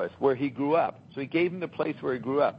was, where he grew up. So he gave him the place where he grew up.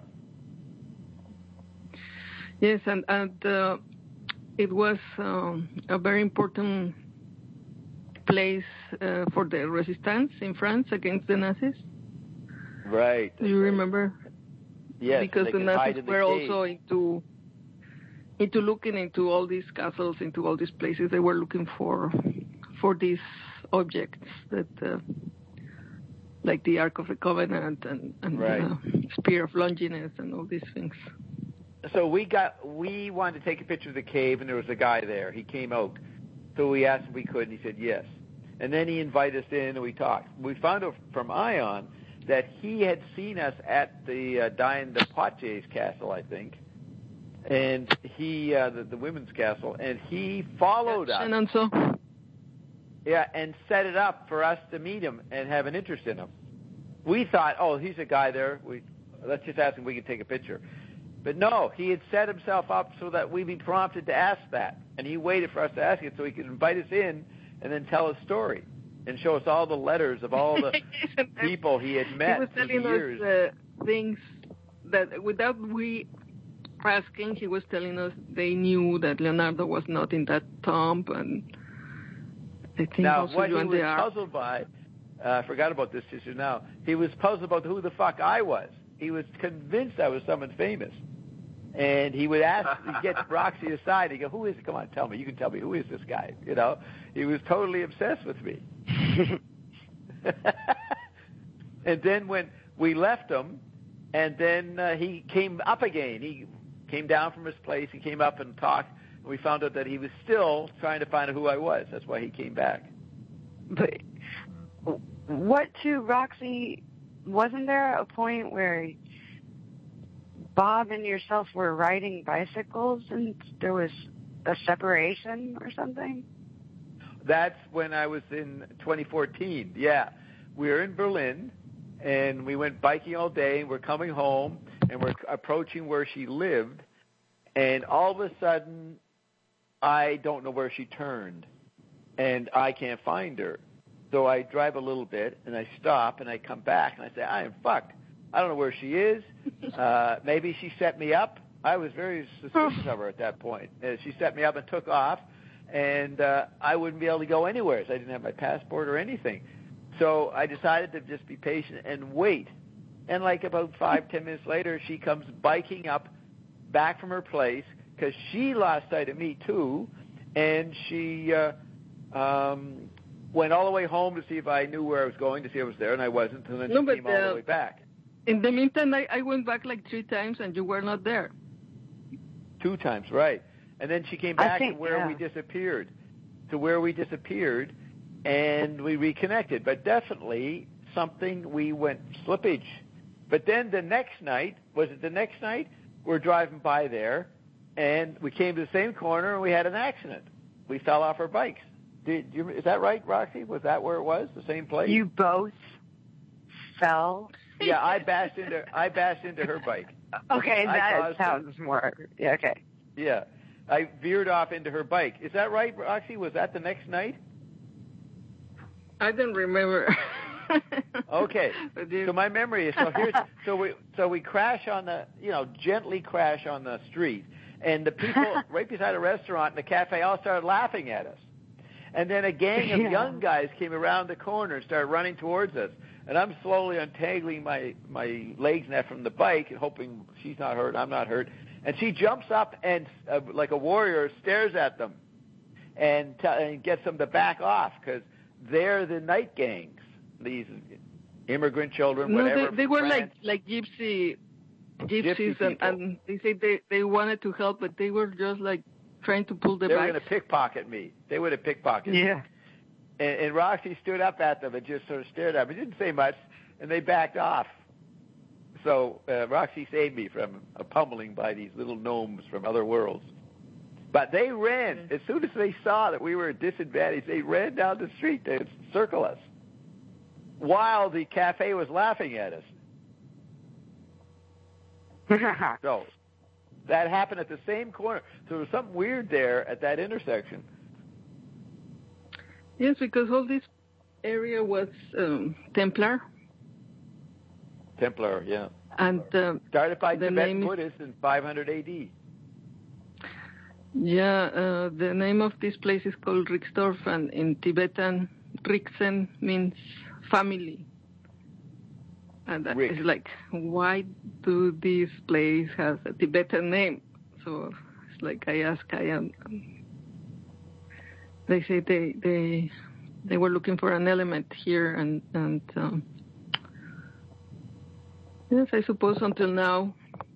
Yes, and it was a very important place for the resistance in France against the Nazis. Right. Do you remember? Yes. Because the Nazis were also into looking into all these castles, into all these places. They were looking for these objects that, like the Ark of the Covenant and right. Spear of Longinus and all these things. So we wanted to take a picture of the cave, and there was a guy there. He came out. So we asked if we could, and he said yes. And then he invited us in, and we talked. We found out from Ion that he had seen us at the Diane de Poitiers castle, I think, and he, the women's castle, and he followed us. And so. Yeah, and set it up for us to meet him and have an interest in him. We thought, oh, he's a guy there. Let's just ask him if we can take a picture. But no, he had set himself up so that we'd be prompted to ask that. And he waited for us to ask it so he could invite us in and then tell his story and show us all the letters of all the people he had met through the years. He was telling us things that without we asking, he was telling us they knew that Leonardo was not in that tomb. And I think now, also what he was puzzled by, I forgot about this issue now, he was puzzled about who the fuck I was. He was convinced I was someone famous. And he would ask, he'd get Roxy aside. He'd go, who is it? Come on, tell me. You can tell me. Who is this guy? You know, he was totally obsessed with me. And then when we left him, and then he came up again. He came down from his place. He came up and talked. And we found out that he was still trying to find out who I was. That's why he came back. But what to Roxy, wasn't there a point where Bob and yourself were riding bicycles and there was a separation or something? That's when I was in 2014. Yeah. We were in Berlin and we went biking all day and we're coming home and we're approaching where she lived, and all of a sudden I don't know where she turned and I can't find her. So I drive a little bit and I stop and I come back and I say, I am fucked. I don't know where she is. Maybe she set me up. I was very suspicious of her at that point. She set me up and took off, and I wouldn't be able to go anywhere. So I didn't have my passport or anything. So I decided to just be patient and wait. And like about 5-10 minutes later, she comes biking up back from her place because she lost sight of me too, and she went all the way home to see if I knew where I was going, to see if I was there, and I wasn't, and then she came all the way back. In the meantime, I went back like 3 times, and you were not there. 2 times, right. And then she came back to where we disappeared, and we reconnected. But definitely we went slippage. But then the next night, we're driving by there, and we came to the same corner, and we had an accident. We fell off our bikes. Is that right, Roxy? Was that where it was, the same place? You both fell? Yeah, I bashed into her bike. Okay, that sounds more. Yeah, okay. Yeah, I veered off into her bike. Is that right, Roxy? Was that the next night? I don't remember. Okay, so my memory is so we crash on the gently crash on the street, and the people right beside a restaurant and the cafe all started laughing at us, and then a gang of young guys came around the corner and started running towards us. And I'm slowly untangling my legs and that from the bike and hoping she's not hurt, I'm not hurt. And she jumps up and, like a warrior, stares at them and gets them to back off because they're the night gangs, these immigrant children, whatever. No, they were like gypsies, and they said they wanted to help, but they were just like trying to pull the back. They were going to pickpocket me. They would have pickpocketed me. Yeah. And Roxy stood up at them and just sort of stared at me. He didn't say much, and they backed off. So Roxy saved me from a pummeling by these little gnomes from other worlds. But they ran. As soon as they saw that we were at disadvantage, they ran down the street to circle us while the cafe was laughing at us. So that happened at the same corner. So there was something weird there at that intersection. Yes, because all this area was Templar. Templar, yeah. And started by the Tibetan Buddhists in 500 AD. Yeah, the name of this place is called Rixdorf, and in Tibetan, Rixen means family. And that is like, why do this place has a Tibetan name? So it's like I ask, they say they were looking for an element here, and yes, I suppose until now,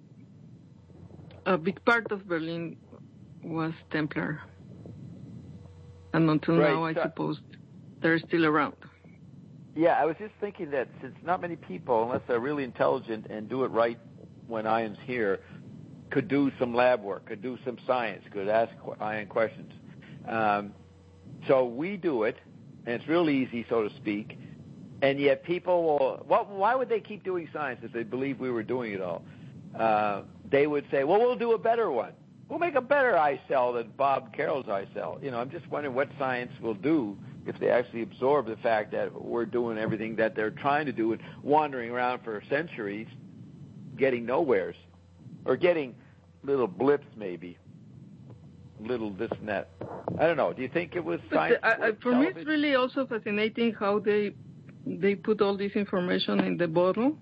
a big part of Berlin was Templar, and until now, I suppose they're still around. Yeah, I was just thinking that since not many people, unless they're really intelligent and do it right when Ian's here, could do some lab work, could do some science, could ask Ian questions. So we do it, and it's real easy, so to speak, and yet people will, why would they keep doing science if they believe we were doing it all? They would say, well, we'll do a better one. We'll make a better eye cell than Bob Carroll's eye cell. You know, I'm just wondering what science will do if they actually absorb the fact that we're doing everything that they're trying to do and wandering around for centuries, getting nowheres, or getting little blips maybe, little this and that. I don't know. Do you think it was science? For me, it's really also fascinating how they put all this information in the bottle.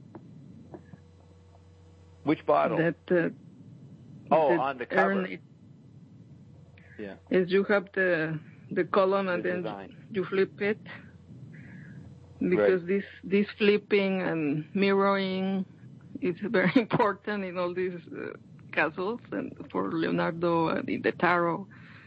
Which bottle? On the cover. Yeah. Is you have the column and then you flip it, because this flipping and mirroring is very important in all these castles, and for Leonardo in the tarot.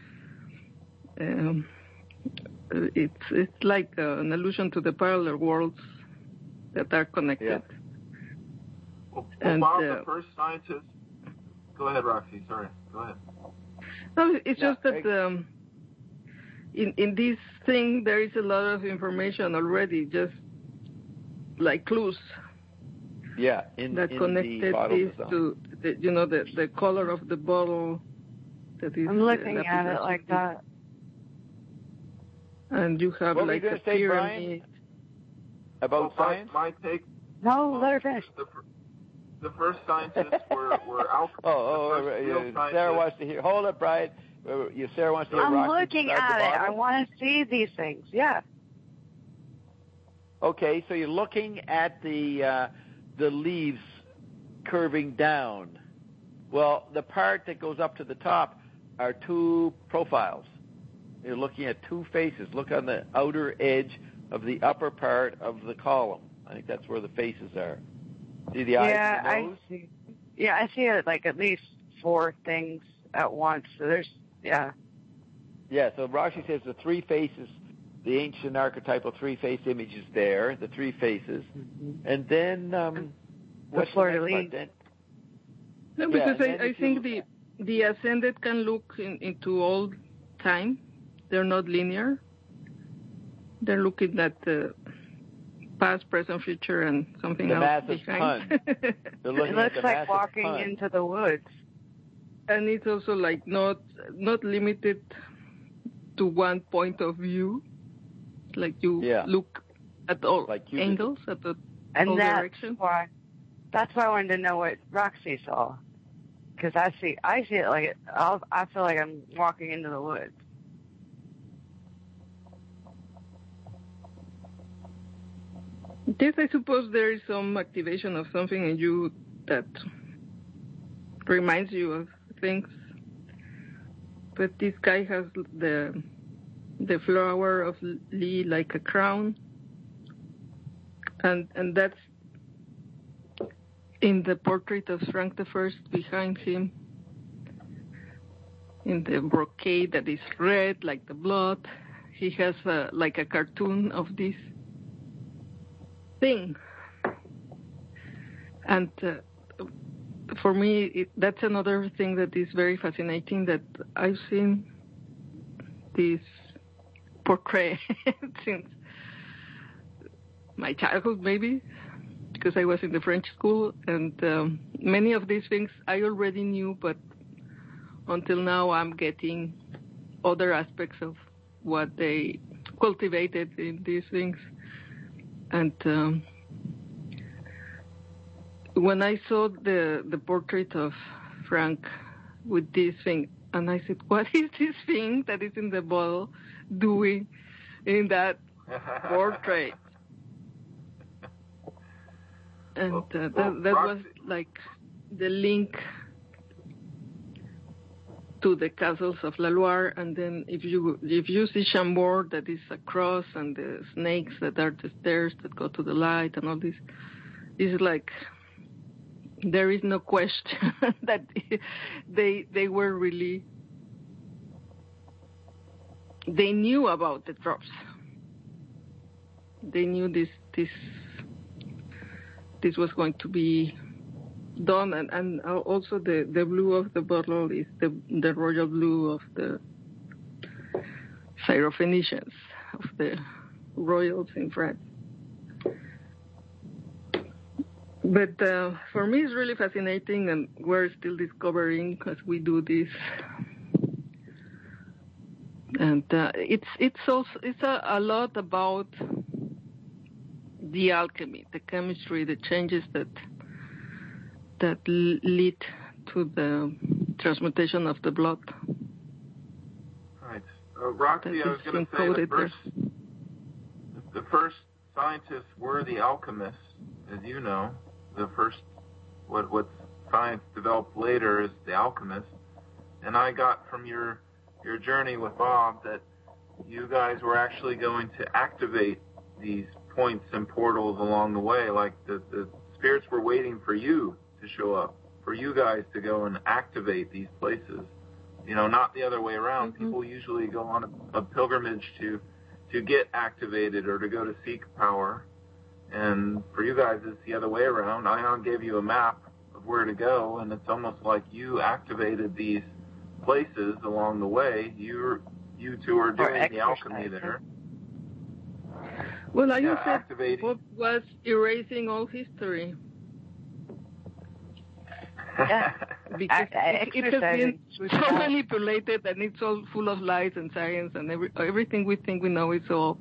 It's like an allusion to the parallel worlds that are connected. Yeah. Well, Bob, the first scientist. Go ahead, Roxy. Sorry. Go ahead. No, it's just that in this thing there is a lot of information already, just like clues. Yeah, that connected this to the color of the bottle. That is. I'm looking at it like that. And you have like a pyramid. About science? My take. No, let her finish. The first scientists were Sarah wants to hear. Hold up, Brian. Sarah wants to hear. I'm looking at it. I want to see these things. Yeah. Okay, so you're looking at the leaves curving down. Well, the part that goes up to the top are two profiles. You're looking at two faces. Look on the outer edge of the upper part of the column. I think that's where the faces are. See the eyes and the nose? I see it like at least 4 things at once. So there's, Yeah, so Rashi says the 3 faces, the ancient archetypal 3-face image is there, the 3 faces. Mm-hmm. And then, what's the next part then? No, because I think the ascended can look into all time. They're not linear. They're looking at the past, present, future, and something else behind. It looks like walking into the woods. And it's also like not limited to one point of view. Like you look at all angles, at all directions. That's why I wanted to know what Roxy saw. Because I see it like I feel like I'm walking into the woods. Yes, I suppose there is some activation of something in you that reminds you of things. But this guy has the flower of Li like a crown, and that's in the portrait of Frank I behind him, in the brocade that is red like the blood. He has like a cartoon of this thing, and for me that's another thing that is very fascinating, that I've seen this portrait since my childhood, maybe because I was in the French school, and many of these things I already knew, but until now I'm getting other aspects of what they cultivated in these things. And when I saw the portrait of Frank with this thing, and I said, what is this thing that is in the bottle doing in that portrait? And that was like the link to the castles of La Loire. And then if you see Chambord, that is a cross, and the snakes that are the stairs that go to the light and all this, it's like there is no question that they were really, they knew about the drops. They knew this was going to be done, and also the blue of the bottle is the royal blue of the Syrophoenicians, of the royals in France. But for me, it's really fascinating, and we're still discovering as we do this. And it's a lot about the alchemy, the chemistry, the changes that lead to the transmutation of the blood. Right. Roxy, I was going to say the first scientists were the alchemists, as you know. The first, what science developed later is the alchemists. And I got from your journey with Bob that you guys were actually going to activate these points and portals along the way, like the spirits were waiting for you to show up, for you guys to go and activate these places. Not the other way around. Mm-hmm. People usually go on a pilgrimage to get activated or to go to seek power. And for you guys, it's the other way around. Ion gave you a map of where to go, and it's almost like you activated these places along the way. You two are doing the alchemy there. Well, you said Bob was erasing all history. Yeah. Because it has been so manipulated, and it's all full of lies and science, and everything we think we know is so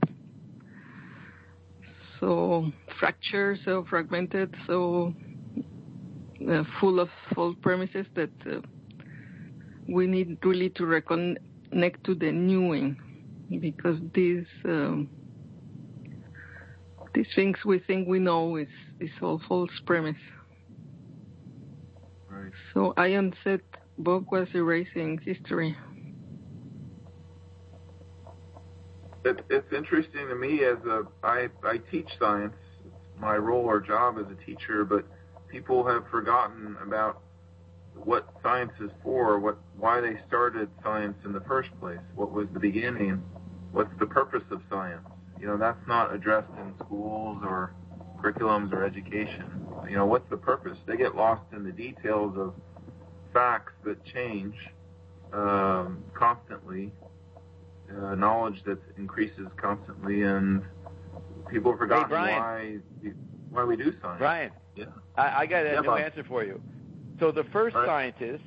fractured, so fragmented, so full of false premises that we need really to reconnect to the knowing, because these things we think we know is all false premise. Right. So Ion said Bob was erasing history. It's interesting to me I teach science. It's my role or job as a teacher, but people have forgotten about what science is for, why they started science in the first place, what was the beginning, what's the purpose of science. That's not addressed in schools or curriculums or education. What's the purpose? They get lost in the details of facts that change constantly. Knowledge that increases constantly, and people have forgotten why we do science. Brian, yeah, I got a new Bob. answer for you. So the first scientists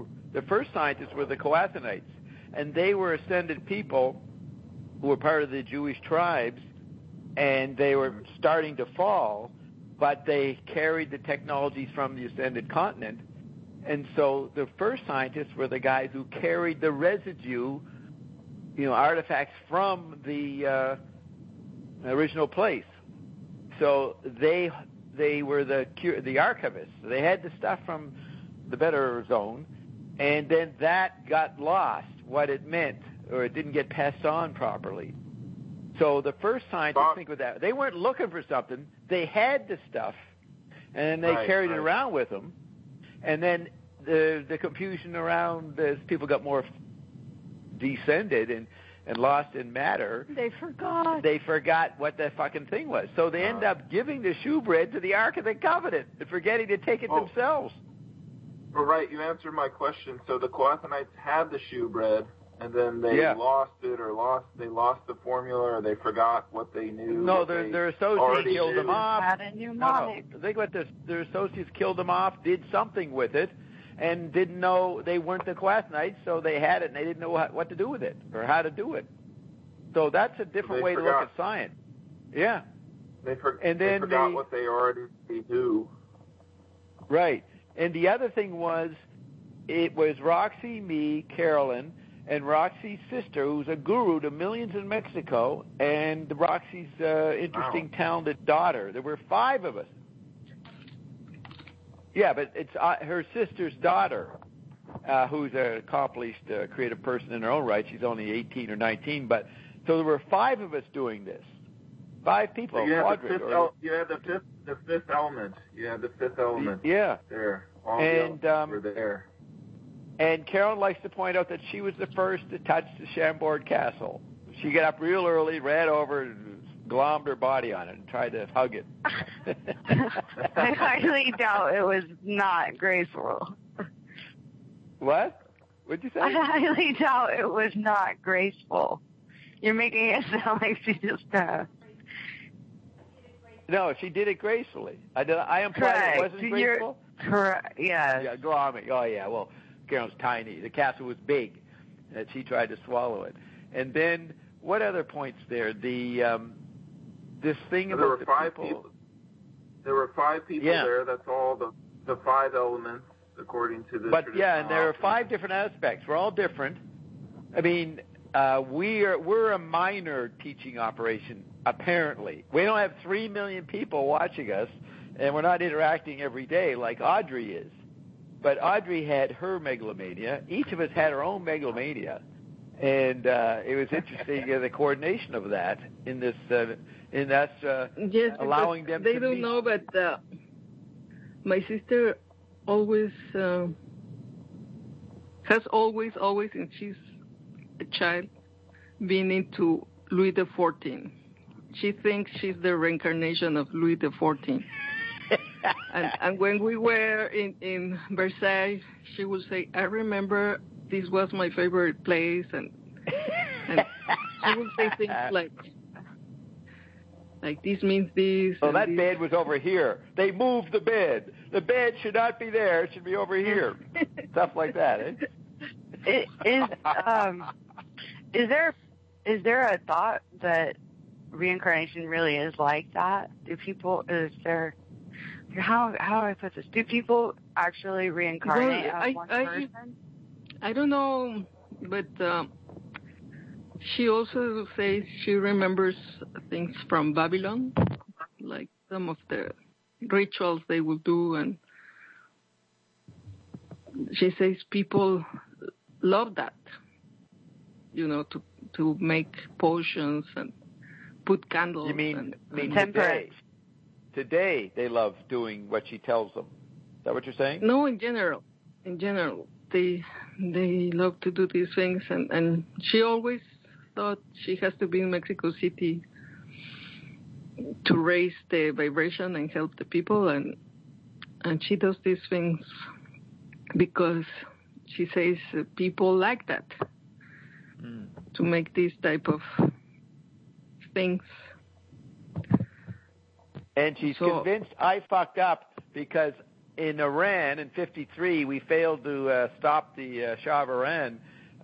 were the Coathonites, and they were ascended people who were part of the Jewish tribes, and they were starting to fall, but they carried the technologies from the ascended continent, and so the first scientists were the guys who carried the residue, artifacts from the original place. So they were the archivists. They had the stuff from the better zone, and then that got lost, what it meant, or it didn't get passed on properly. So the first scientists think with that. They weren't looking for something. They had the stuff, and they carried it around with them. And then the confusion around as people got more descended and lost in matter. They forgot what the fucking thing was. So they end up giving the shewbread to the Ark of the Covenant and forgetting to take it themselves. Well, right. You answered my question. So the Coathonites had the shewbread, and then they lost it, or they lost the formula, or they forgot what they knew. No, their associates killed them off. Had a mnemonic. No. Think what their associates killed them off, did something with it, and didn't know they weren't the Coathonites, so they had it and they didn't know what to do with it or how to do it. So that's a different way to look at science. Yeah. They forgot what they already knew. Right. And the other thing was, it was Roxy, me, Carolyn, and Roxy's sister, who's a guru to millions in Mexico, and Roxy's interesting, talented daughter. There were 5 of us. Yeah, but it's her sister's daughter, who's an accomplished creative person in her own right. She's only 18 or 19, but so there were 5 of us doing this. 5 people. So you had the fifth element. You had the fifth element. Yeah. There. All the elements were there. And Carolyn likes to point out that she was the first to touch the Chambord Castle. She got up real early, ran over, and glommed her body on it and tried to hug it. I highly doubt it was not graceful. What? What'd you say? I highly doubt it was not graceful. You're making it sound like she just... No, she did it gracefully. I implied it wasn't graceful? Correct, yes. Yeah, glomming. Oh, yeah, well, Carolyn's tiny. The castle was big, and she tried to swallow it. And then, what other points there? This thing about there were 5 people. There were 5 people there. That's all the 5 elements, according to the traditional. Yeah, and there are 5 different aspects. We're all different. I mean, we're a minor teaching operation, apparently. We don't have 3 million people watching us, and we're not interacting every day like Audrey is. But Audrey had her megalomania. Each of us had our own megalomania. And it was interesting, the coordination of that in this, in us allowing them to they don't know, but my sister always has always, and she's a child, been into Louis XIV. She thinks she's the reincarnation of Louis XIV. and when we were in Versailles, she would say, I remember this was my favorite place, and she would say things like this means this. Oh, that bed was over here. They moved the bed. The bed should not be there. It should be over here. Stuff like that, eh? Is there a thought that reincarnation really is like that? How do I put this? Do people actually reincarnate as one person? I don't know, but she also says she remembers things from Babylon, like some of the rituals they will do, and she says people love that, to make potions and put candles. You mean temperance? Today they love doing what she tells them. Is that what you're saying? No, in general, they love to do these things, and she always thought she has to be in Mexico City to raise the vibration and help the people, and she does these things because she says people like that, to make these type of things. And she's convinced I fucked up because in Iran in '53 we failed to stop the Shah of Iran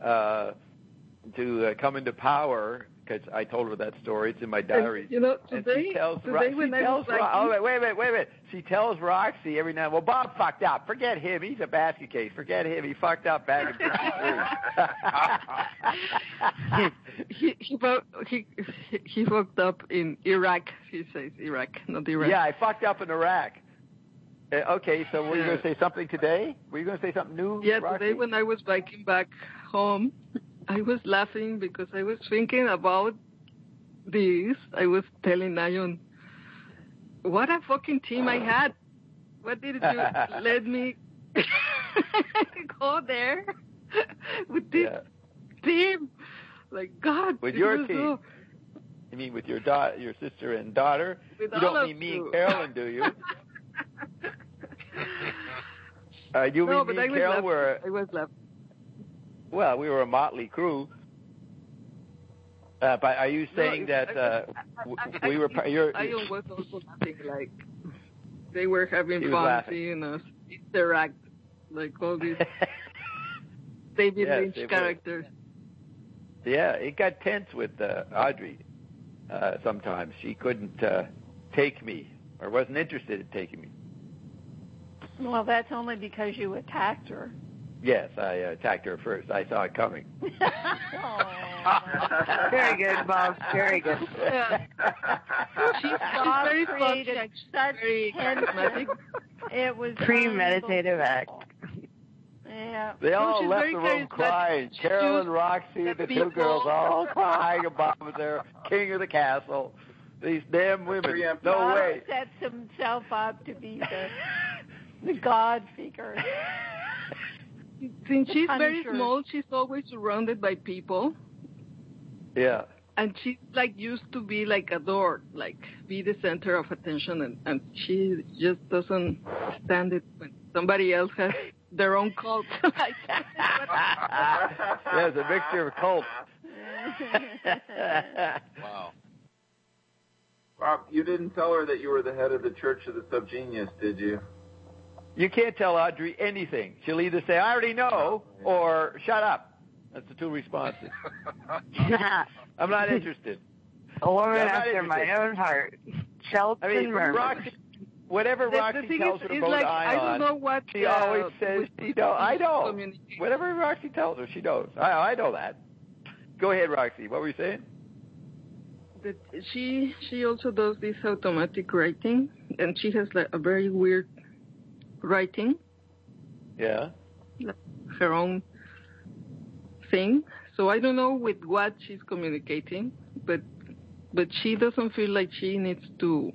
to come into power, because I told her that story. It's in my diary. Today when I was like... Wait a minute. She tells Roxy every now and then, well, Bob fucked up. Forget him. He's a basket case. Forget him. He fucked up back in '53. He fucked up in Iraq. He says Iraq, not Iran. Yeah, I fucked up in Iraq. Okay, so were you going to say something today? Were you going to say something new, Yeah, Roxy? Today when I was biking back home, I was laughing because I was thinking about this. I was telling Nayon, what a fucking team I had. What did you let me go there with this team? Like, God. With your team. You mean with your your sister and daughter? With you don't mean me and Carolyn, do you? You mean me and Carolyn were... I was laughing. Well, we were a motley crew. But are you saying that we were... I was also laughing, like they were having fun seeing us interact, like all these David Lynch characters. Yeah, it got tense with Audrey sometimes. She couldn't take me, or wasn't interested in taking me. Well, that's only because you attacked her. Yes, I attacked her first. I saw it coming. Very good, Bob. Very good. She's very creative. Such tension. It was premeditative act. Yeah. They all left the room crying. Carol and Roxy, the two girls, all crying. And Bob was there, king of the castle. These damn women. No Bob way. sets himself up to be the God figure. Since she's very small, she's always surrounded by people. Yeah. And she's like used to be like adored, like be the center of attention, and she just doesn't stand it when somebody else has their own cult like that. Yeah, it's a mixture of cults. Wow. Bob, you didn't tell her that you were the head of the Church of the Subgenius, did you? You can't tell Audrey anything. She'll either say, I already know, or shut up. That's the two responses. I'm not interested. A woman after my own heart. Shelton Roxy, whatever Roxy tells her about like, Ion, I don't know what, she always says, I know. Whatever Roxy tells her, she knows. I know that. Go ahead, Roxy. What were you saying? That she also does this automatic writing, and she has like a very weird writing. Yeah. Her own thing. So I don't know with what she's communicating, but she doesn't feel like she needs to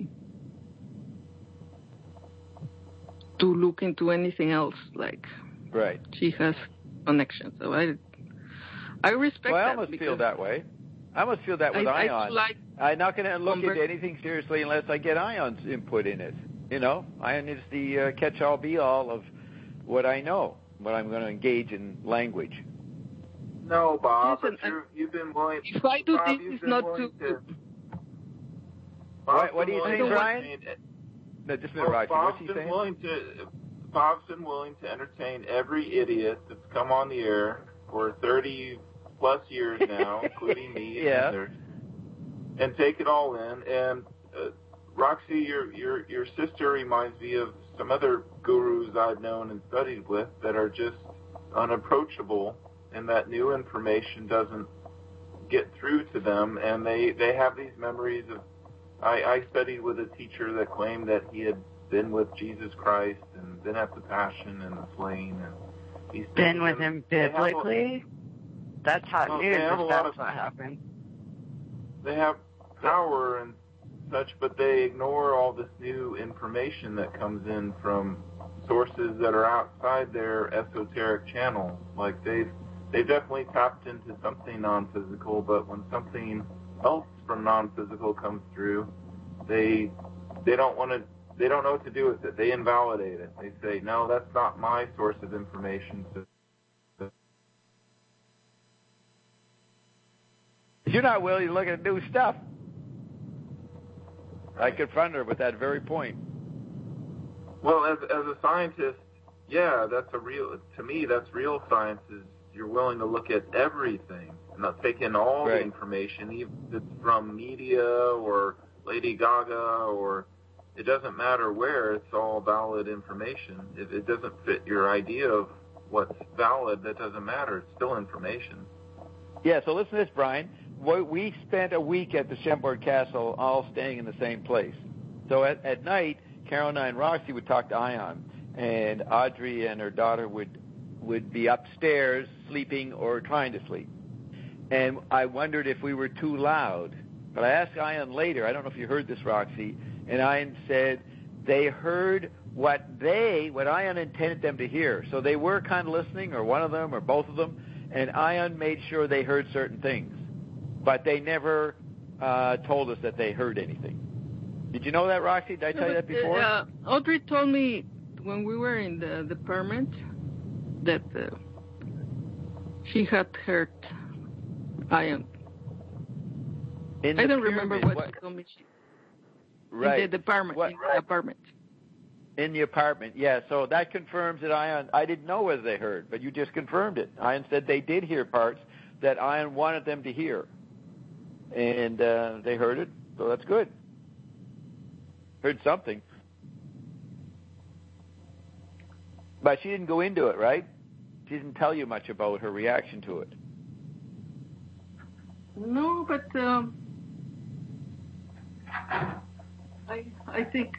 look into anything else. Like, right. She has connection. So I respect that. Well, I almost feel that way. I must feel that with Ion. I'm not going to look into anything seriously unless I get Ion's input in it. You know, Ion is the catch-all, be-all of what I know, what I'm going to engage in language. No, Bob, but you've been willing. If I do this, it's not to. What do you think, Brian? No, just a minute, Roxy. What's he saying? Bob's been willing to entertain every idiot that's come on the air for 30-plus years now, including me and others, and take it all in. And Roxy, your sister reminds me of some other gurus I've known and studied with that are just unapproachable, and that new information doesn't get through to them, and they have these memories of. I studied with a teacher that claimed that he had been with Jesus Christ and been at the Passion and the Slaying, and he's been with him biblically. That's hot news. That's what happened. They have power and such, but they ignore all this new information that comes in from sources that are outside their esoteric channels. Like they've definitely tapped into something non-physical, but when something else from non-physical comes through, they don't know what to do with it. They invalidate it. They say, no, that's not my source of information. You're not willing to look at new stuff. I confront her with that very point. Well, as a scientist, yeah, to me, that's real science. Is you're willing to look at everything and not take in all the information, even if it's from media or Lady Gaga, or it doesn't matter where, it's all valid information. If it doesn't fit your idea of what's valid, that doesn't matter. It's still information. Yeah, so listen to this, Brian. We spent a week at the Chambord Castle all staying in the same place. So at night, Caroline and Roxy would talk to Ion, and Audrey and her daughter would be upstairs sleeping or trying to sleep. And I wondered if we were too loud. But I asked Ion later, I don't know if you heard this, Roxy, and Ion said they heard what Ion intended them to hear. So they were kind of listening, or one of them, or both of them, and Ion made sure they heard certain things. But they never told us that they heard anything. Did you know that, Roxy? Did I tell you that before? Audrey told me when we were in the department that she had heard Ion. I don't remember what she told me. Right. In the department. In the apartment. In the apartment, yeah. So that confirms that Ion, I didn't know whether they heard, but you just confirmed it. Ion said they did hear parts that Ion wanted them to hear. And they heard it, so that's good. Heard something. But she didn't go into it, right? She didn't tell you much about her reaction to it. No, but I think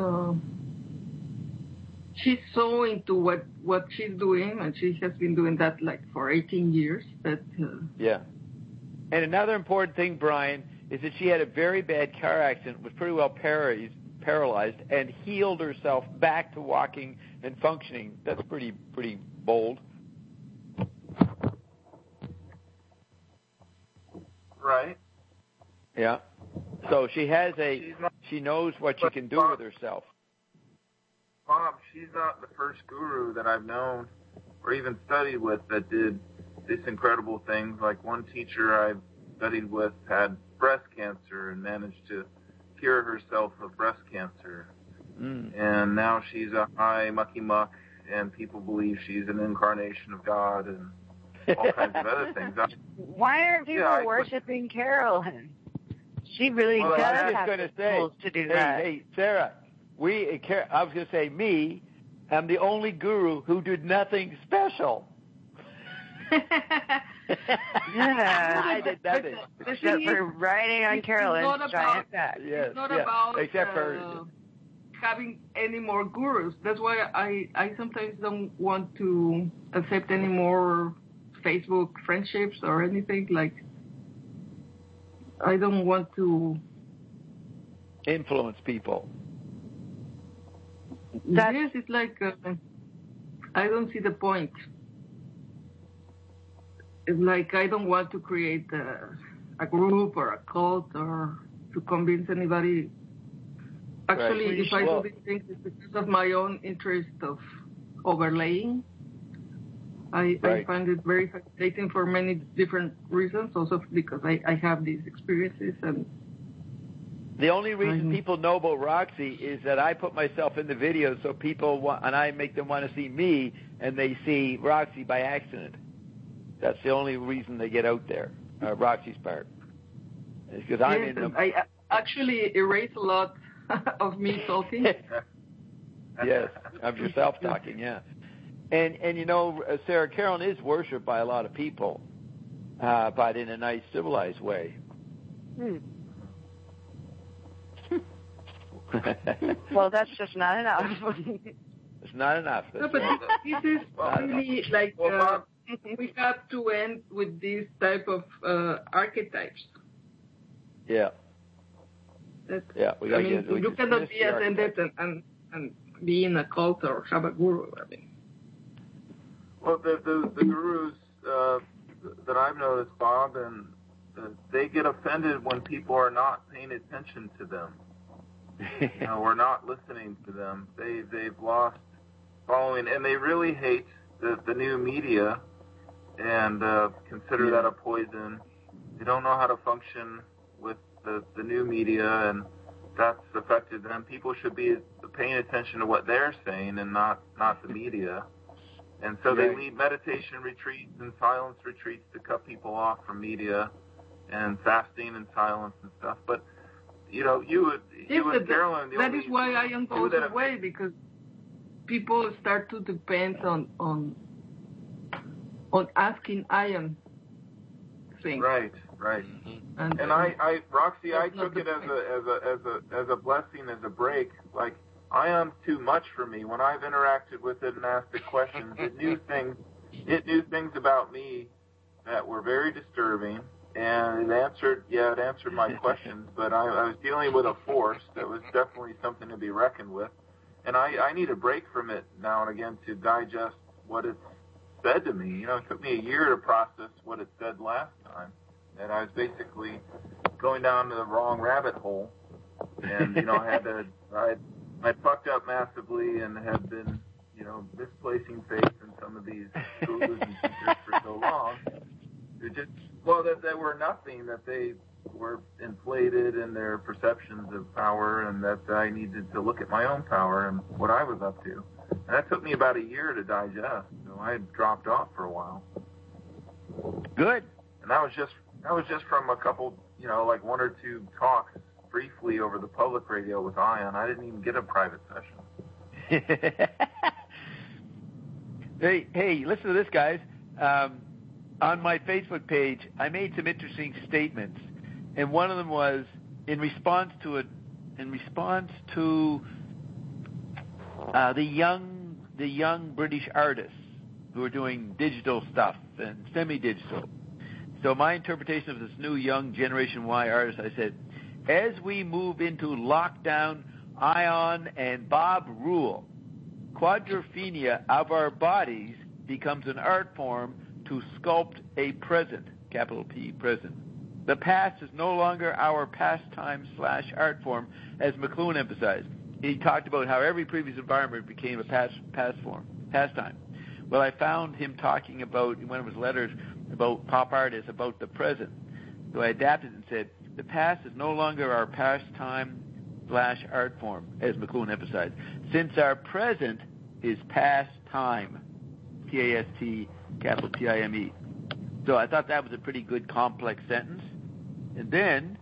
she's so into what she's doing, and she has been doing that like for 18 years. That yeah. And another important thing, Brian, is that she had a very bad car accident, was pretty well paralyzed, and healed herself back to walking and functioning. That's pretty bold. Right. Yeah. So she has she knows what she can do with herself. Bob, she's not the first guru that I've known or even studied with that did these incredible things. Like one teacher I studied with had breast cancer and managed to cure herself of breast cancer. And now she's a high mucky muck, and people believe she's an incarnation of God and all kinds of other things. Why aren't people worshiping Carolyn? She really does have the tools to do that. Hey, Sarah, I was going to say, I'm the only guru who did nothing special. Yeah. I did nothing. Except for riding on Carolyn's giant back. Yes, it's not about except for having any more gurus. That's why I sometimes don't want to accept any more Facebook friendships or anything. Like, I don't want to influence people. Yes, it's like I don't see the point. It's like I don't want to create a group or a cult or to convince anybody. Actually, right. if I do these things, it's because of my own interest of overlaying. I find it very fascinating for many different reasons, also because I have these experiences. And the only reason people know about Roxy is that I put myself in the video so people and I make them want to see me, and they see Roxy by accident. That's the only reason they get out there, Roxy's part. It's because I'm in them. I actually erase a lot of me talking. Yes, of yourself talking, yeah. And you know, Sarah, Carolyn is worshipped by a lot of people, but in a nice, civilized way. Well, that's just not enough. It's not enough. No, but this is really like we have to end with these type of archetypes. Yeah. We got you cannot be ascended and be in a cult or have a guru. I mean. Well, the gurus that I've noticed, Bob, and they get offended when people are not paying attention to them. Or not listening to them. They've lost following, and they really hate the new media and consider that a poison. They don't know how to function with the new media, and that's affected them. People should be paying attention to what they're saying and not the media. And so they lead meditation retreats and silence retreats to cut people off from media and fasting and silence and stuff. But you know, you and Carolyn. That is why I am going away, because people start to depend on asking Ian things. Right. And Roxy, I took it as a blessing, as a break. Like, Ion's too much for me. When I've interacted with it and asked it questions, it knew things about me that were very disturbing. And it answered my questions, but I was dealing with a force that was definitely something to be reckoned with. And I need a break from it now and again to digest what it said to me. You know, it took me a year to process what it said last time. And I was basically going down to the wrong rabbit hole. And, you know, I fucked up massively and had been, you know, misplacing faith in some of these gurus and teachers for so long. That were nothing, that they were inflated in their perceptions of power, and that I needed to look at my own power and what I was up to. And that took me about a year to digest. So I had dropped off for a while. Good. And that was just from a couple, you know, like one or two talks briefly over the public radio with Ion. I didn't even get a private session. Hey, listen to this, guys. On my Facebook page, I made some interesting statements, and one of them was in response to the young British artists who are doing digital stuff and semi-digital. So my interpretation of this new young Generation Y artist, I said, as we move into lockdown, Ion and Bob rule, quadrophenia of our bodies becomes an art form to sculpt a present, capital P, present. The past is no longer our pastime/art form, as McLuhan emphasized. He talked about how every previous environment became a pastime. Well, I found him talking about, in one of his letters, about pop artists, about the present. So I adapted and said, the past is no longer our pastime/art form, as McLuhan emphasized, since our present is past time, T-A-S-T, capital T-I-M-E. So I thought that was a pretty good complex sentence. And then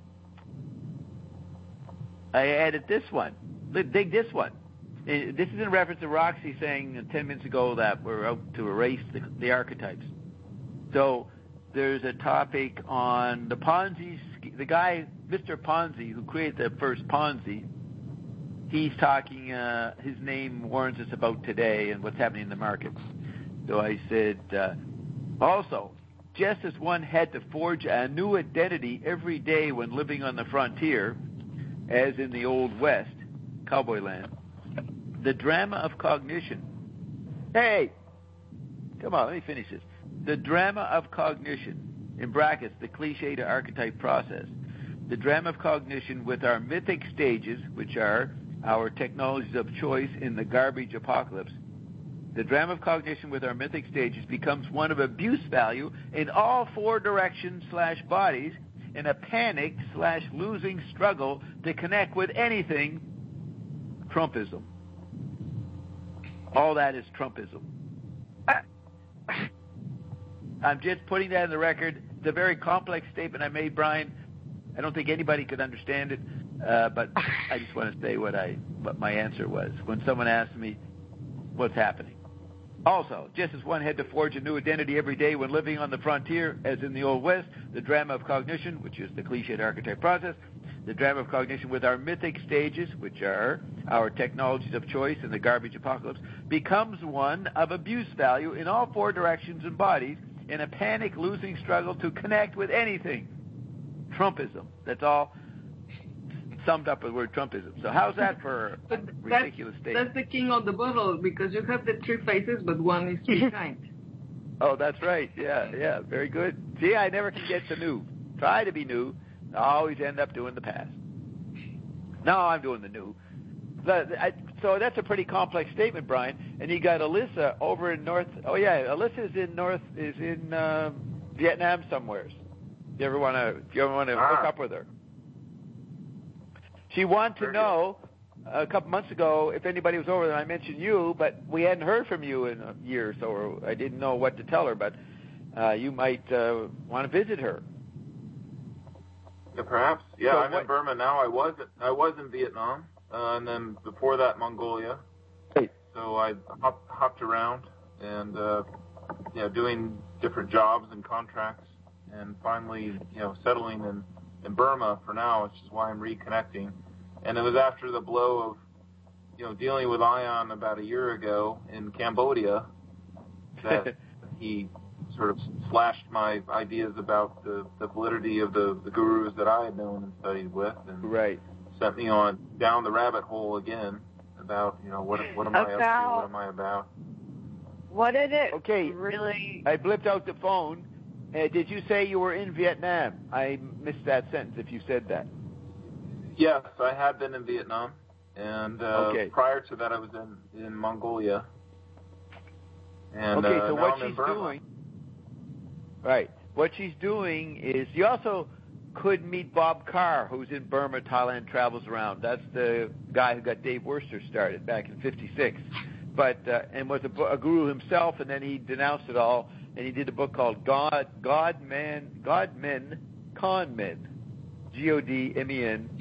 I added this one. Dig this one. This is in reference to Roxy saying 10 minutes ago that we're out to erase the archetypes. So there's a topic on the Ponzi, the guy, Mr. Ponzi, who created the first Ponzi. He's talking, his name warns us about today and what's happening in the markets. So I said, also, just as one had to forge a new identity every day when living on the frontier, as in the Old West, cowboy land, the drama of cognition. Hey, come on, let me finish this. The drama of cognition, in brackets, the cliche to archetype process. The drama of cognition with our mythic stages, which are our technologies of choice in the garbage apocalypse. The drama of cognition with our mythic stages becomes one of abuse value in all four directions/bodies in a panic/losing struggle to connect with anything. Trumpism. All that is Trumpism. I'm just putting that in the record. It's a very complex statement I made, Brian. I don't think anybody could understand it, but I just want to say what my answer was when someone asked me what's happening. Also, just as one had to forge a new identity every day when living on the frontier, as in the Old West, the drama of cognition, which is the cliched archetype process, the drama of cognition with our mythic stages, which are our technologies of choice in the garbage apocalypse, becomes one of abuse value in all four directions and bodies in a panic-losing struggle to connect with anything. Trumpism. That's all summed up with the word Trumpism. So how's that for a ridiculous statement? That's the king of the bottle, because you have the three faces, but one is behind. Oh, that's right. Yeah, very good. See, I never can get to new. Try to be new. I always end up doing the past. Now I'm doing the new. So that's a pretty complex statement, Brian. And you got Alyssa over in North. Oh yeah, Alyssa is in Vietnam somewheres. If you ever want to hook up with her. She wanted to know a couple months ago if anybody was over there. I mentioned you, but we hadn't heard from you in a year or so, or I didn't know what to tell her. But you might want to visit her. Yeah, perhaps. Yeah, so I'm in Burma now. I was in Vietnam, and then before that, Mongolia. Right. So I hopped around and doing different jobs and contracts, and finally settling in Burma for now, which is why I'm reconnecting. And it was after the blow of dealing with Ion about a year ago in Cambodia that he sort of slashed my ideas about the validity of the gurus that I had known and studied with, and sent me on down the rabbit hole again about what am I up to, what am I about. What did it really? I blipped out the phone. Did you say you were in Vietnam? I missed that sentence if you said that. Yes, I had been in Vietnam, and prior to that I was in Mongolia. And, so what she's doing... Right. What she's doing is, you also could meet Bob Carr, who's in Burma, Thailand, travels around. That's the guy who got Dave Worcester started back in '56, and was a guru himself, and then he denounced it all, and he did a book called God Men, Con Men, GODMEN,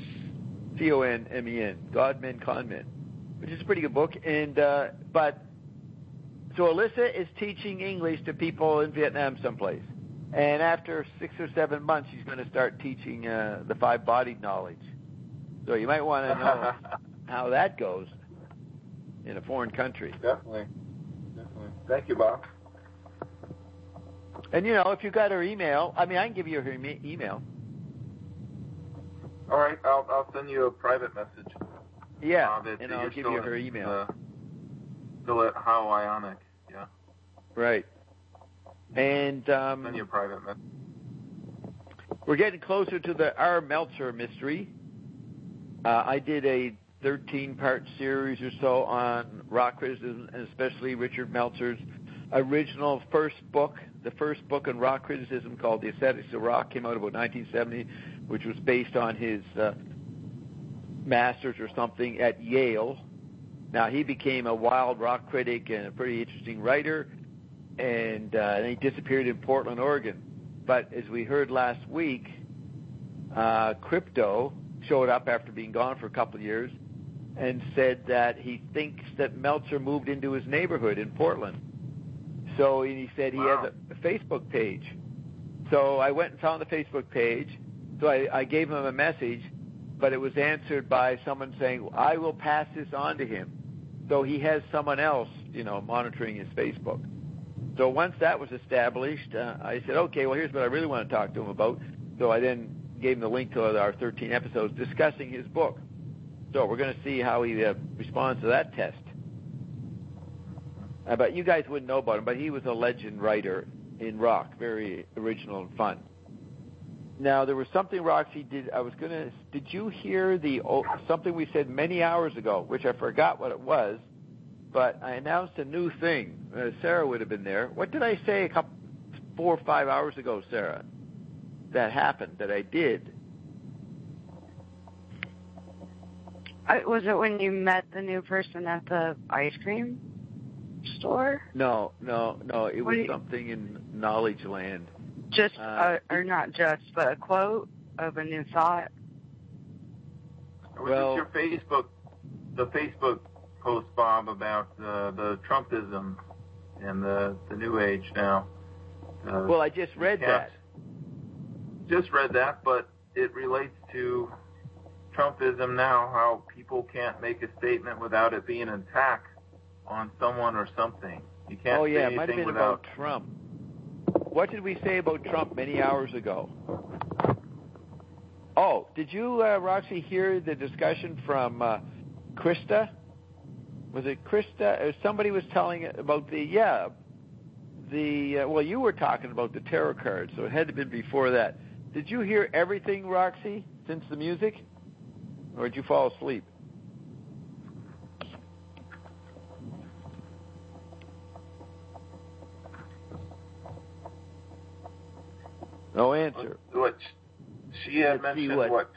CONMEN, God Men, Con Men, which is a pretty good book. And but So Alyssa is teaching English to people in Vietnam someplace. And after 6 or 7 months, she's going to start teaching the five-bodied knowledge. So you might want to know how that goes in a foreign country. Definitely. Thank you, Bob. And, if you got her email, I can give you her email. All right, I'll send you a private message. Yeah, and I'll give you her email. Still at How Ionic, yeah. Right. And send you a private message. We're getting closer to the R. Meltzer mystery. I did a 13-part series or so on rock criticism, and especially Richard Meltzer's original first book. The first book on rock criticism, called The Aesthetics of Rock, came out about 1970, which was based on his master's or something at Yale. Now, he became a wild rock critic and a pretty interesting writer, and he disappeared in Portland, Oregon. But as we heard last week, Crypto showed up after being gone for a couple of years and said that he thinks that Meltzer moved into his neighborhood in Portland. So he said he has a Facebook page. So I went and found the Facebook page. So I gave him a message, but it was answered by someone saying, I will pass this on to him. So he has someone else, monitoring his Facebook. So once that was established, I said, okay, well, here's what I really want to talk to him about. So I then gave him the link to our 13 episodes discussing his book. So we're going to see how he responds to that test. But you guys wouldn't know about him, but he was a legend writer in rock, very original and fun. Now, there was something, Roxy, did you hear something we said many hours ago, which I forgot what it was, but I announced a new thing. Sarah would have been there. What did I say 4 or 5 hours ago, Sarah, that happened, that I did? Was it when you met the new person at the ice cream store? No. It was something in Knowledge Land. Or not just, but a quote of a new thought. Was this the Facebook post, Bob, about the Trumpism and the New Age now? Well, I just read that. Just read that, but it relates to Trumpism now, how people can't make a statement without it being an attack on someone or something. You can't say anything it might have been without about Trump. What did we say about Trump many hours ago? Oh, did you, Roxy, hear the discussion from Krista? Was it Krista? Somebody was telling about well, you were talking about the tarot cards, so it had to have been before that. Did you hear everything, Roxy, since the music? Or did you fall asleep? No answer. What she had mentioned,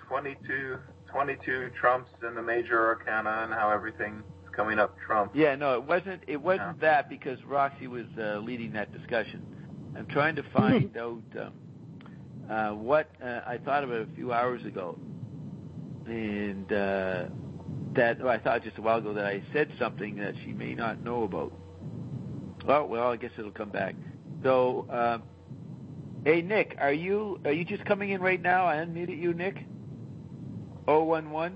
22 Trumps in the major arcana, and how everything's coming up Trump. Yeah, no, it wasn't that, because Roxy was leading that discussion. I'm trying to find out what I thought of it a few hours ago, and I thought just a while ago that I said something that she may not know about. Well, I guess it'll come back. So. Hey, Nick, are you just coming in right now? I unmuted you, Nick. 011.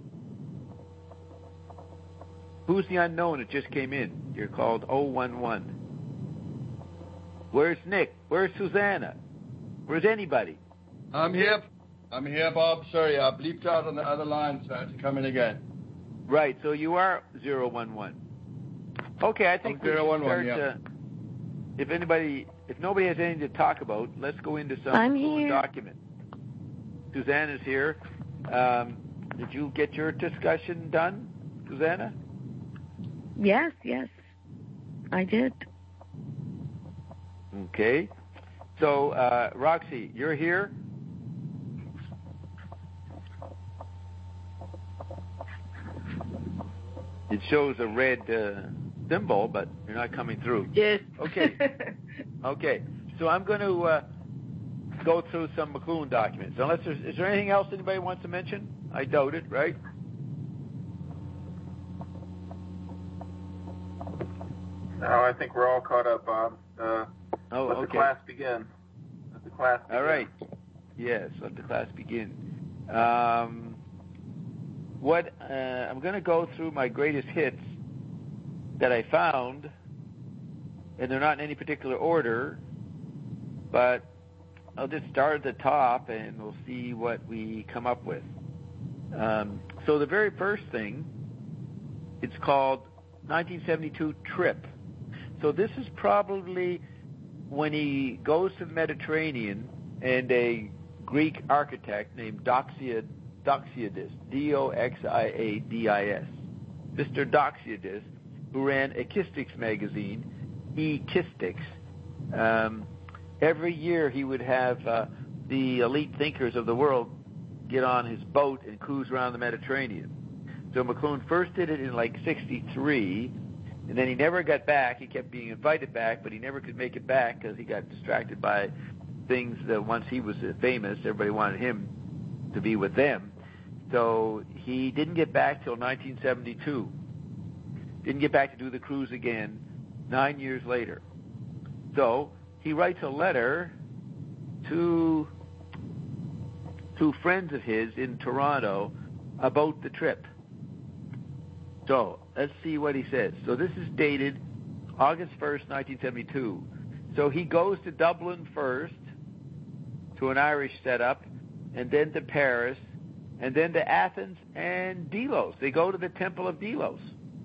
Who's the unknown that just came in? You're called 011. Where's Nick? Where's Susanna? Where's anybody? I'm here, Bob. Sorry, I bleeped out on the other line, so I had to come in again. Right, so you are 011. Okay, I think we should start. Yeah. If nobody has anything to talk about, let's go into some document. Susanna's here. Did you get your discussion done, Susanna? Yes, I did. Okay. So, Roxy, you're here? It shows a red symbol, but you're not coming through. Yes. Okay. So I'm going to go through some McLuhan documents. Is there anything else anybody wants to mention? I doubt it, right? No, I think we're all caught up, Bob. Let the class begin. Let the class begin. All right. Yes, let the class begin. I'm going to go through my greatest hits that I found, and they're not in any particular order, but I'll just start at the top, and we'll see what we come up with. So the very first thing, it's called 1972 Trip. So this is probably when he goes to the Mediterranean, and a Greek architect named Doxiadis, Doxiadis, Mr. Doxiadis, who ran Ekistics magazine, Ekistics. Every year he would have the elite thinkers of the world get on his boat and cruise around the Mediterranean. So McLuhan first did it in like 63, and then he never got back. He kept being invited back, but he never could make it back because he got distracted by things that once he was famous, everybody wanted him to be with them. So he didn't get back till 1972. Didn't get back to do the cruise again 9 years later. So he writes a letter to friends of his in Toronto about the trip. So let's see what he says. So this is dated August 1st, 1972. So he goes to Dublin first, to an Irish setup, and then to Paris, and then to Athens and Delos. They go to the Temple of Delos.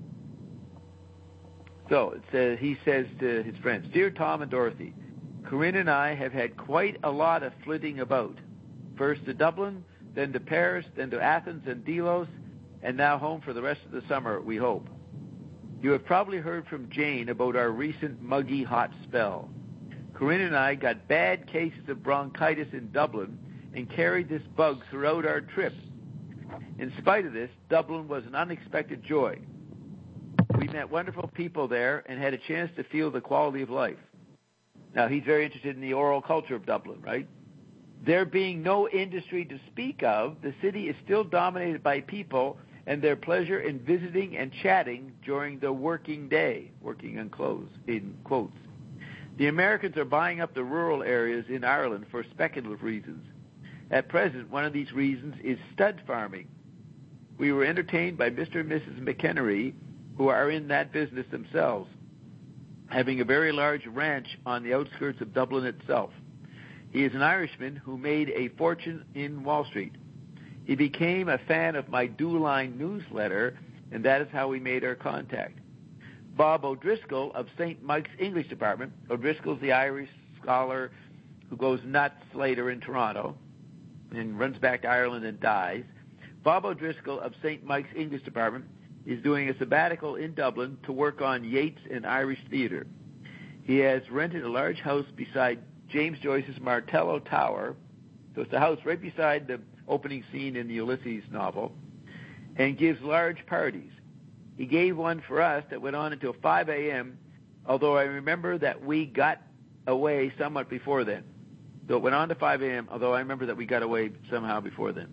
So it says, he says to his friends, "Dear Tom and Dorothy, Corinne and I have had quite a lot of flitting about. First to Dublin, then to Paris, then to Athens and Delos, and now home for the rest of the summer, we hope. You have probably heard from Jane about our recent muggy hot spell. Corinne and I got bad cases of bronchitis in Dublin and carried this bug throughout our trip. In spite of this, Dublin was an unexpected joy. We met wonderful people there and had a chance to feel the quality of life." Now, he's very interested in the oral culture of Dublin, right? "There being no industry to speak of, the city is still dominated by people and their pleasure in visiting and chatting during the working day," working in quotes. "The Americans are buying up the rural areas in Ireland for speculative reasons. At present, one of these reasons is stud farming. We were entertained by Mr. and Mrs. McHenry, who are in that business themselves, having a very large ranch on the outskirts of Dublin itself. He is an Irishman who made a fortune in Wall Street. He became a fan of my Dewline newsletter, and that is how we made our contact. Bob O'Driscoll of St. Mike's English Department," O'Driscoll's the Irish scholar who goes nuts later in Toronto and runs back to Ireland and dies. "Bob O'Driscoll of St. Mike's English Department is doing a sabbatical in Dublin to work on Yeats and Irish theater. He has rented a large house beside James Joyce's Martello Tower," so it's the house right beside the opening scene in the Ulysses novel, "and gives large parties. He gave one for us that went on until 5 a.m., although I remember that we got away somewhat before then." So it went on to 5 a.m., although I remember that we got away somehow before then.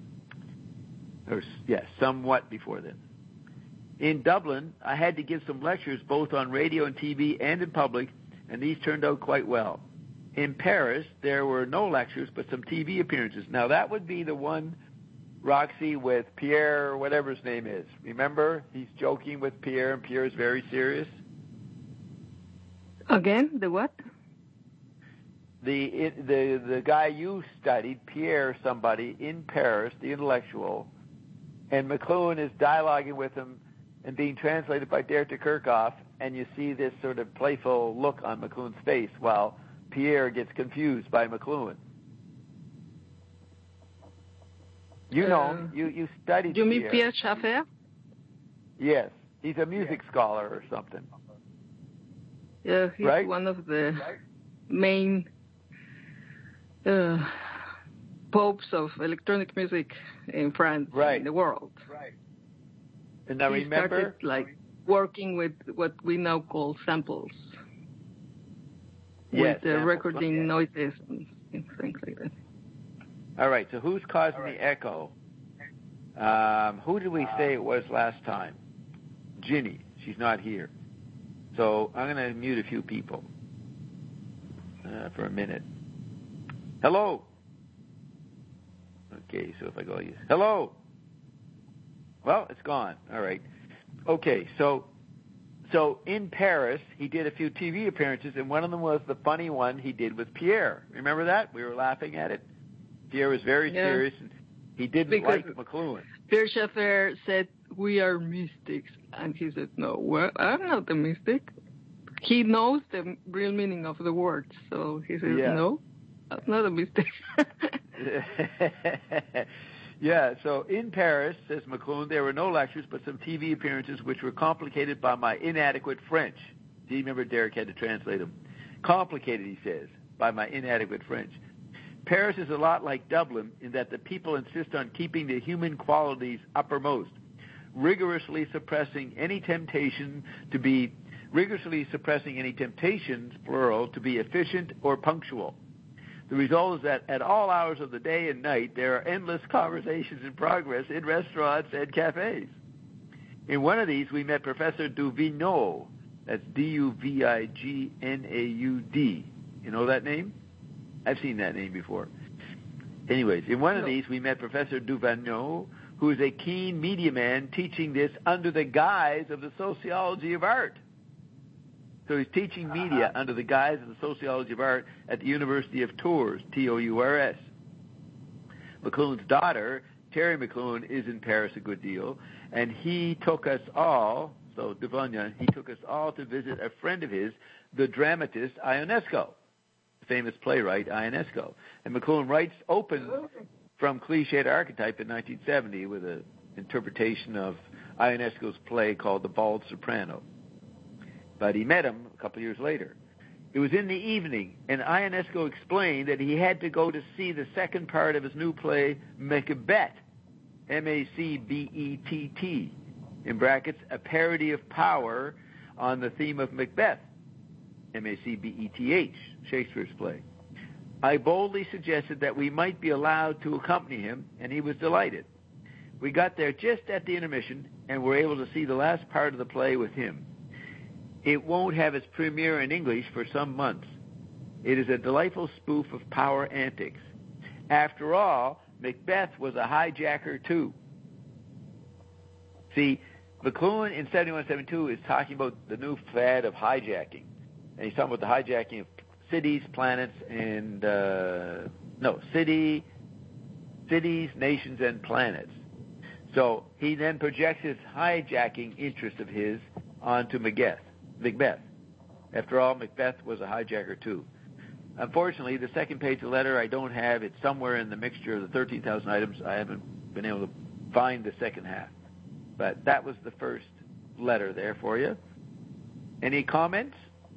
Somewhat before then. "In Dublin, I had to give some lectures both on radio and TV and in public, and these turned out quite well. In Paris, there were no lectures, but some TV appearances." Now, that would be the one, Roxy, with Pierre, whatever his name is. Remember? He's joking with Pierre, and Pierre is very serious. Again, the what? The guy you studied, Pierre somebody, in Paris, the intellectual, and McLuhan is dialoguing with him and being translated by Deirdre Kirchhoff, and you see this sort of playful look on McLuhan's face while Pierre gets confused by McLuhan. You know him. You studied Pierre. You Pierre. mean Pierre Schaeffer? Yes. He's a music scholar or something. Yeah, he's right? one of the main popes of electronic music in France, in the world. Right. And now he remember, started, working with what we now call samples. Yes, with recording noises and things like that. All right, so who's causing the echo? Who did we say it was last time? Ginny. She's not here. So I'm going to mute a few people for a minute. Hello. Okay, so if I go like this, hello. Well, it's gone. All right. Okay, so in Paris, he did a few TV appearances, and one of them was the funny one he did with Pierre. Remember that? We were laughing at it. Pierre was very serious, and he didn't like McLuhan. Pierre Schaeffer said, "We are mystics," and he said, "No, well, I'm not a mystic." He knows the real meaning of the words, so he says, "No, that's not a mystic." Yeah, so in Paris, says McLuhan, there were no lectures but some TV appearances which were complicated by my inadequate French. Do you remember Derek had to translate them? Complicated, he says, by my inadequate French. Paris is a lot like Dublin in that the people insist on keeping the human qualities uppermost, rigorously suppressing any temptations, plural, to be efficient or punctual. The result is that at all hours of the day and night, there are endless conversations in progress in restaurants and cafes. In one of these, we met Professor Duvignaud. That's D-U-V-I-G-N-A-U-D. You know that name? I've seen that name before. Anyways, in one of these, we met Professor Duvignaud, who is a keen media man teaching this under the guise of the sociology of art. So he's teaching media under the guise of the sociology of art at the University of Tours, T-O-U-R-S. McLuhan's daughter, Terry McLuhan, is in Paris a good deal, and he took us all, so Duvignaud, he took us all to visit a friend of his, the dramatist Ionesco, the famous playwright Ionesco. And McLuhan writes open from Cliché to Archetype in 1970 with an interpretation of Ionesco's play called The Bald Soprano. But he met him a couple of years later. It was in the evening, and Ionesco explained that he had to go to see the second part of his new play, Macbeth, M-A-C-B-E-T-T, in brackets, a parody of power on the theme of Macbeth, M-A-C-B-E-T-H, Shakespeare's play. I boldly suggested that we might be allowed to accompany him, and he was delighted. We got there just at the intermission and were able to see the last part of the play with him. It won't have its premiere in English for some months. It is a delightful spoof of power antics. After all, Macbeth was a hijacker too. See, McLuhan in 71-72 is talking about the new fad of hijacking. And he's talking about the hijacking of cities, planets, and, cities, nations, and planets. So he then projects his hijacking interest of his onto Macbeth. After all, Macbeth was a hijacker too. Unfortunately, the second page of the letter I don't have. It's somewhere in the mixture of the 13,000 items. I haven't been able to find the second half. But that was the first letter there for you. Any comments?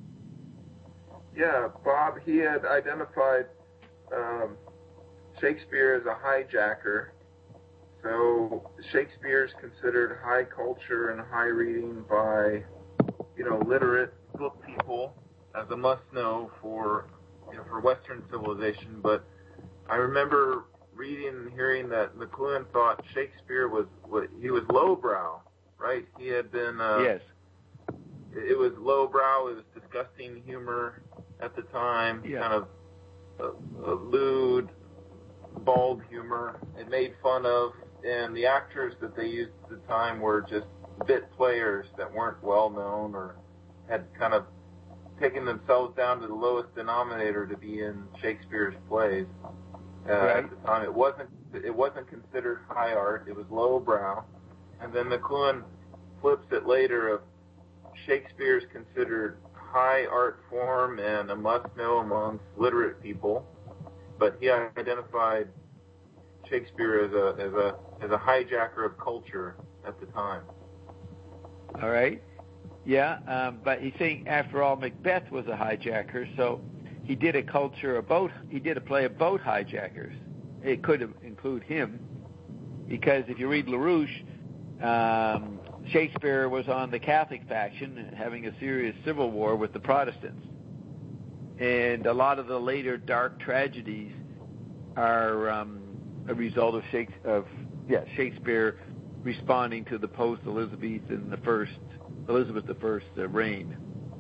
Yeah, Bob, he had identified Shakespeare as a hijacker. So Shakespeare is considered high culture and high reading by literate book people as a must-know for Western civilization. But I remember reading and hearing that McLuhan thought Shakespeare was lowbrow, right? He had been yes. It was lowbrow. It was disgusting humor at the time, kind of lewd, bald humor. It made fun of, and the actors that they used at the time were just bit players that weren't well known or had kind of taken themselves down to the lowest denominator to be in Shakespeare's plays. Right. At the time, it wasn't considered high art. It was lowbrow. And then McLuhan flips it later of Shakespeare's considered high art form and a must-know amongst literate people, but he identified Shakespeare as a hijacker of culture at the time. All right. Yeah, but he's saying, after all, Macbeth was a hijacker, so he did a play about hijackers. It could include him, because if you read LaRouche, Shakespeare was on the Catholic faction, having a serious civil war with the Protestants. And a lot of the later dark tragedies are a result of Shakespeare responding to the post-Elizabeth I reign.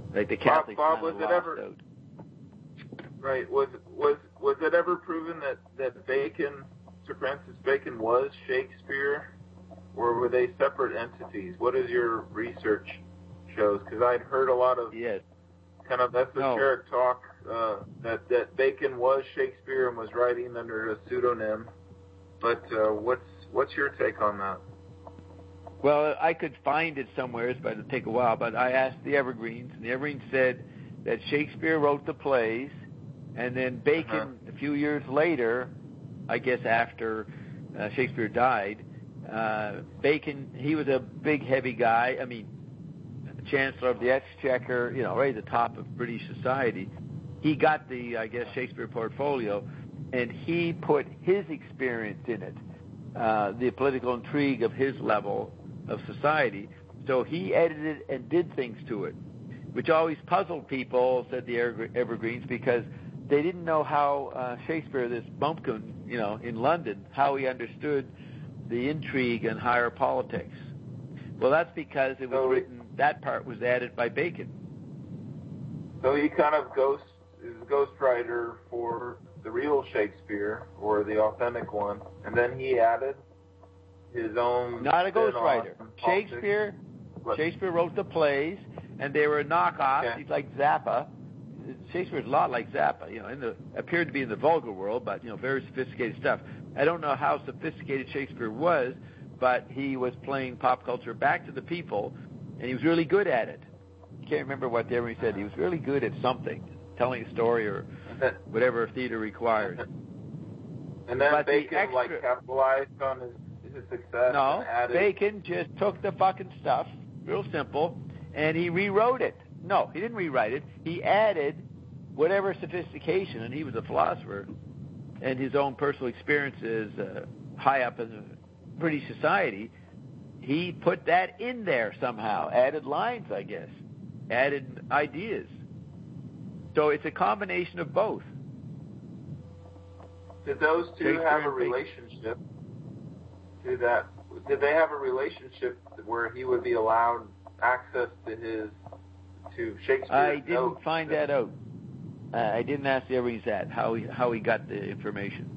like the Catholics Bob, was it ever out. Right? Was it ever proven that Bacon, Sir Francis Bacon, was Shakespeare, or were they separate entities? What does your research shows? Because I'd heard a lot of kind of esoteric talk that Bacon was Shakespeare and was writing under a pseudonym. But what's your take on that? Well, I could find it somewhere, but it'll take a while. But I asked the Evergreens, and the Evergreens said that Shakespeare wrote the plays, and then Bacon, a few years later, I guess after Shakespeare died, Bacon, he was a big, heavy guy. I mean, Chancellor of the Exchequer, right at the top of British society. He got the, I guess, Shakespeare portfolio, and he put his experience in it, the political intrigue of his level of society. So he edited and did things to it, which always puzzled people, said the Evergreens, because they didn't know how Shakespeare, this bumpkin, in London, how he understood the intrigue and higher politics. Well, that's because it was written, that part was added by Bacon. So he kind of is a ghostwriter for the real Shakespeare, or the authentic one, and then he added his own... Not a ghostwriter. Shakespeare wrote the plays, and they were knockoffs. He's like Zappa. Shakespeare's a lot like Zappa, appeared to be in the vulgar world, but, very sophisticated stuff. I don't know how sophisticated Shakespeare was, but he was playing pop culture back to the people, and he was really good at it. I can't remember what everybody said. He was really good at something, telling a story or whatever theater required. And then Bacon, capitalized on his success? No, and added... Bacon just took the fucking stuff, real simple, and he rewrote it. No, he didn't rewrite it. He added whatever sophistication, and he was a philosopher, and his own personal experiences high up in British society. He put that in there somehow, added lines, I guess, added ideas. So it's a combination of both. Did those two have a relationship to that? Did they have a relationship where he would be allowed access to Shakespeare's I didn't find that out. I didn't ask the Evergreens that, how he got the information.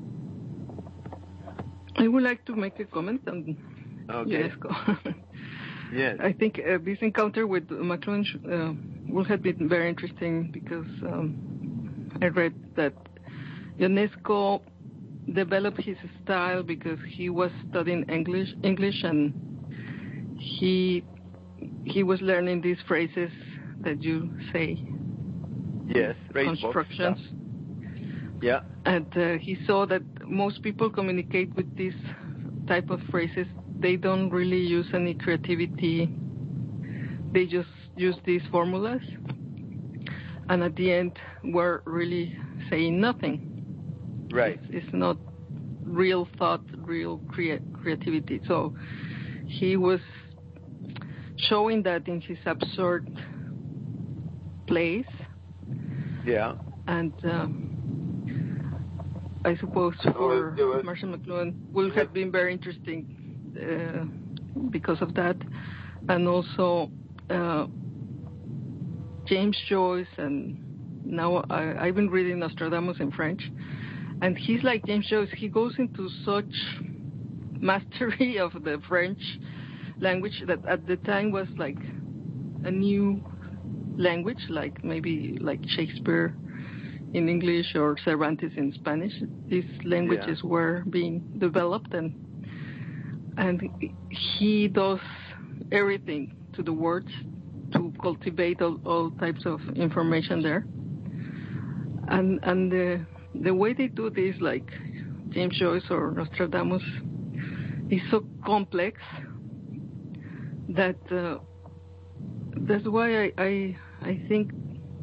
I would like to make a comment. Okay. Yes. I think this encounter with McLuhan would have been very interesting because I read that Ionesco developed his style because he was studying English and he was learning these phrases that you say. Yes, constructions. Yeah. And he saw that most people communicate with this type of phrases. They don't really use any creativity. They just use these formulas. And at the end, we're really saying nothing. Right. It's not real thought, real creativity. So he was showing that in his absurd plays. Yeah. And I suppose for Marshall McLuhan will have been very interesting because of that. And also James Joyce, and now I've been reading Nostradamus in French, and he's like James Joyce. He goes into such mastery of the French language that at the time was like a new language, like maybe like Shakespeare in English or Cervantes in Spanish. These languages were being developed, and he does everything to the words to cultivate all types of information there. And the way they do this, like James Joyce or Nostradamus, is so complex that that's why I think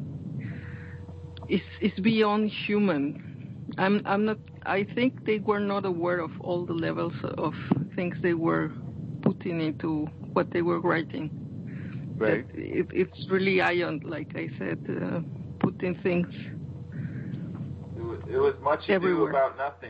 it's beyond human. I'm not. I think they were not aware of all the levels of things they were putting into what they were writing. Right. It's really ion, like I said, putting things. It was much ado about nothing.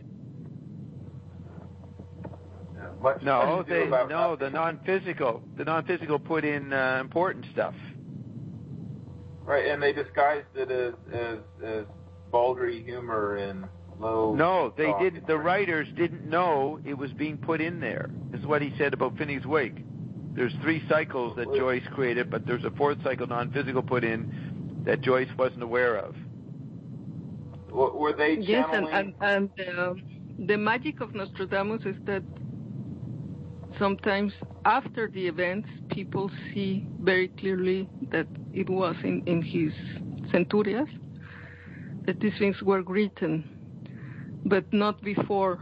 The non-physical put in important stuff. Right, and they disguised it as baldry humor and low. No, they didn't. The writers didn't know it was being put in there. This is what he said about Finney's Wake. There's 3 cycles that Joyce created, but there's a 4th cycle, non-physical, put in that Joyce wasn't aware of. Were they channeling? Yes, and the magic of Nostradamus is that sometimes after the events, people see very clearly that it was in his centurias, that these things were written, but not before.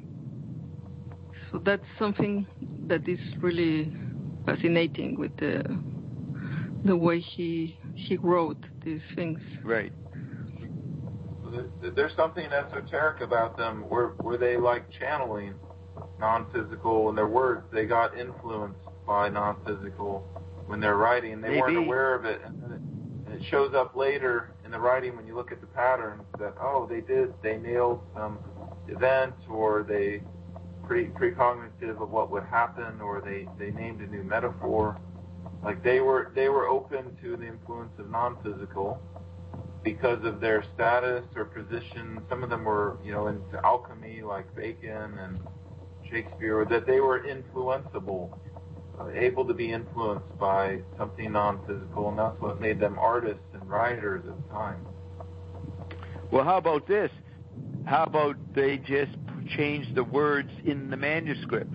So that's something that is really fascinating with the way he wrote these things. Right. There's something esoteric about them. Were they like channeling non-physical in their words? They got influenced by non-physical when they're writing. They weren't aware of it, and it shows up later in the writing when you look at the patterns that they nailed some event, or they precognitive of what would happen, or they named a new metaphor. Like they were open to the influence of non-physical because of their status or position. Some of them were, into alchemy, like Bacon and Shakespeare, that they were influenceable, able to be influenced by something non-physical, and that's what made them artists and writers at the time. Well, how about this? How about they just changed the words in the manuscript?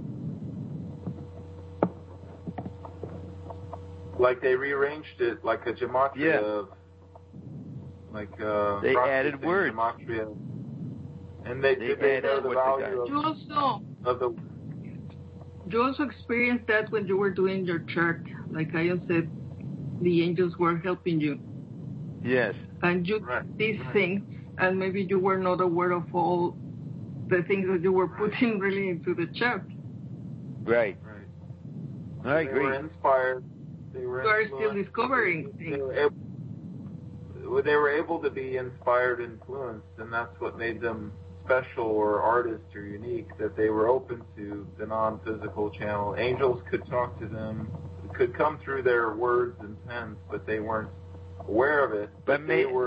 Like they rearranged it like a gematria of, they added words. Gematria. And they know the value of the... You also experienced that when you were doing your chart. Like Ian said, the angels were helping you. Yes. And you did these things, and maybe you were not aware of all the things that you were putting really into the chart. Right. I agree. They were inspired. You are still discovering things. They were able to be inspired, influenced, and that's what made them special or artists or unique, that they were open to the non-physical channel. Angels could talk to them, could come through their words and pens, but they weren't aware of it. That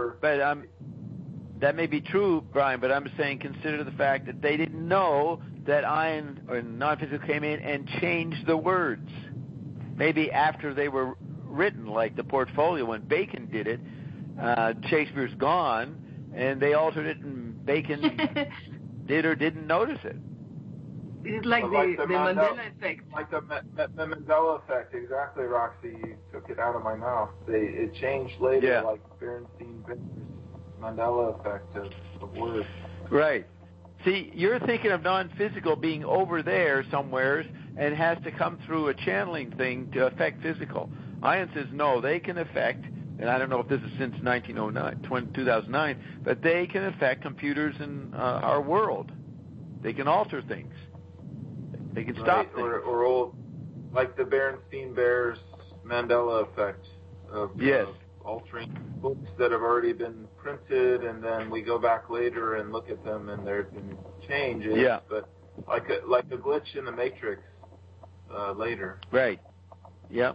may be true, Brian, but I'm saying consider the fact that they didn't know that ion or non-physical came in and changed the words. Maybe after they were written, like the portfolio, when Bacon did it, Shakespeare's gone, and they altered it, and Bacon did or didn't notice it. It's like the Mandela effect. Like the Mandela effect, exactly, Roxy. You took it out of my mouth. It changed later, like Berenstein-Bears' Mandela effect of words. Right. See, you're thinking of non-physical being over there somewhere and has to come through a channeling thing to affect physical. Ian says, no, they can affect, and I don't know if this is since 2009, but they can affect computers in our world. They can alter things. They can stop things. Or old, like the Berenstein-Bears Mandela effect of altering books that have already been printed, and then we go back later and look at them, and there have been changes. Yeah. But like a glitch in the Matrix later. Right. Yep.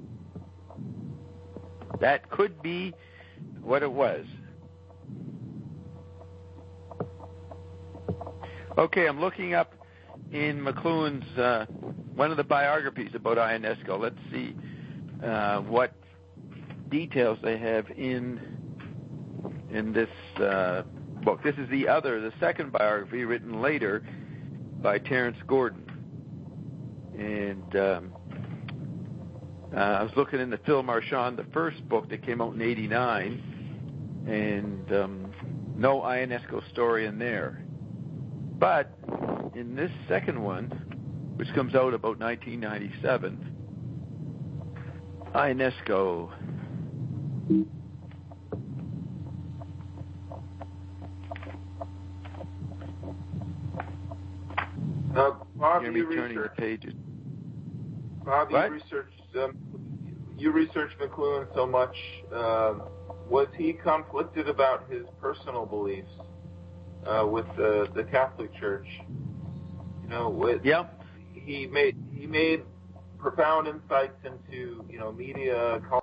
That could be what it was. Okay, I'm looking up in McLuhan's one of the biographies about Ionesco. Let's see what details they have in this book. This is the second biography written later by Terence Gordon. And I was looking in the Phil Marchand, the first book that came out in 1989, and no Ionesco story in there. But in this second one, which comes out about 1997, Ionesco. Bob, you turning the pages. Bob, you researched McLuhan so much. Was he conflicted about his personal beliefs with the Catholic Church? He made profound insights into media.